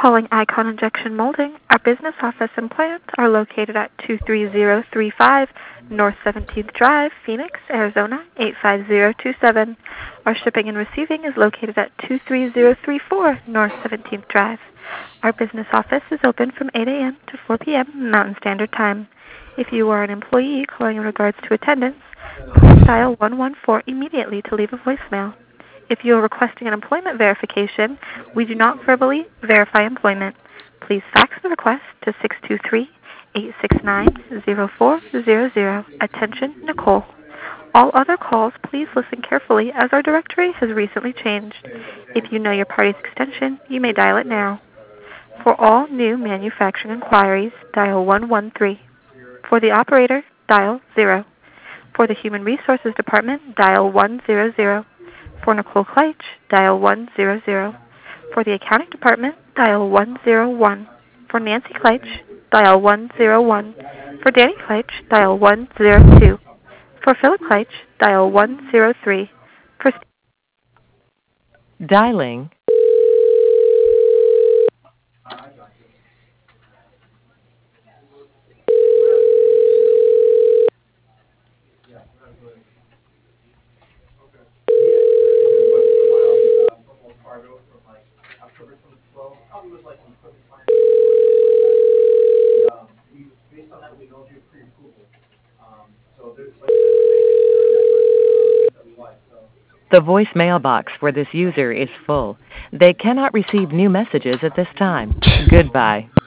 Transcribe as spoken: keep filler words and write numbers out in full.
calling Icon Injection Molding. Our business office and plant are located at two three zero three five North seventeenth Drive, Phoenix, Arizona eight five zero two seven. Our shipping and receiving is located at two three zero three four North seventeenth Drive. Our business office is open from eight a m to four p m Mountain Standard Time. If you are an employee calling in regards to attendance, please dial one one four immediately to leave a voicemail. If you are requesting an employment verification, we do not verbally verify employment. Please fax the request to six two three, eight six nine, zero four zero zero. Attention, Nicole. All other calls, please listen carefully as our directory has recently changed. If you know your party's extension, you may dial it now. For all new manufacturing inquiries, dial one one three. For the operator, dial zero. For the Human Resources Department, dial one zero zero. For Nicole Kleitch, dial one zero zero. For the Accounting Department, dial one zero one. For Nancy Kleitch, dial one zero one. For Danny Kleitch, dial one zero two. For Philip Kleitch, dial one zero three. For Dialing. The voicemail box for this user is full. They cannot receive new messages at this time. Goodbye.